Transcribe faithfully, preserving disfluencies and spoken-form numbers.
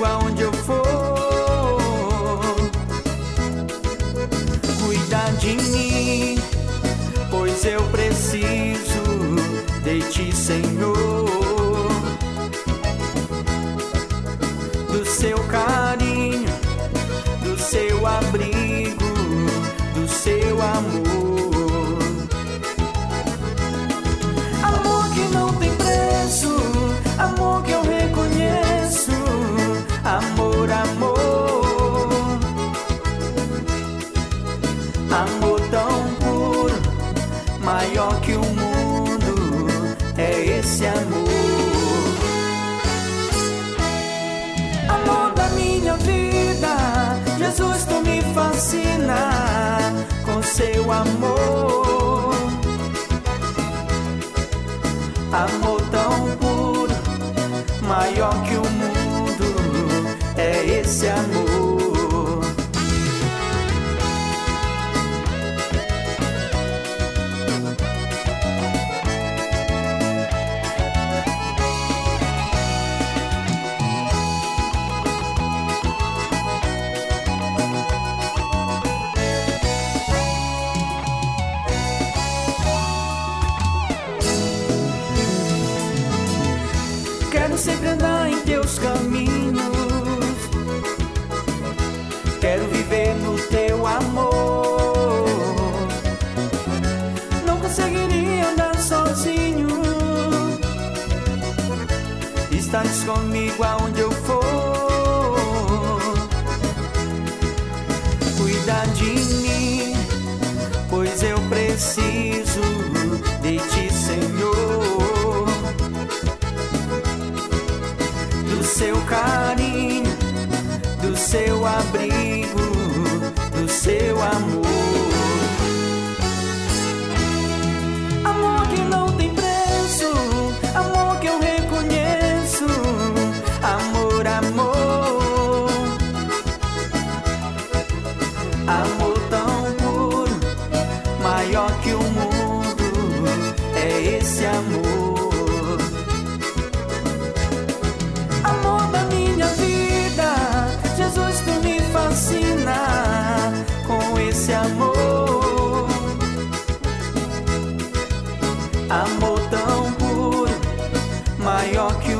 comigo aonde eu for. Cuida de mim, pois eu preciso de ti, Senhor. Do seu carinho, do seu abrigo, do seu amor. Amor que não tem preço, amor que eu reconheço. Amor, amor, amor tão puro, maior que o mundo, é esse amor. Amor da minha vida, Jesus, tu me fascina com seu amor. Amor tão puro, maior que o mundo, é esse amor. Quero sempre andar em teus caminhos, quero viver no teu amor. Não conseguiria andar sozinho, estás comigo aonde eu for. Cuida de mim, pois eu preciso de ti, Senhor. Do seu carinho, do seu abrigo, do seu amor. Amor que não tem preço, amor que eu reconheço. Amor, amor, amor tão puro, maior que o mundo, é esse amor. Amor da minha vida, Jesus, tu me fascina com esse amor. Amor tão puro, maior que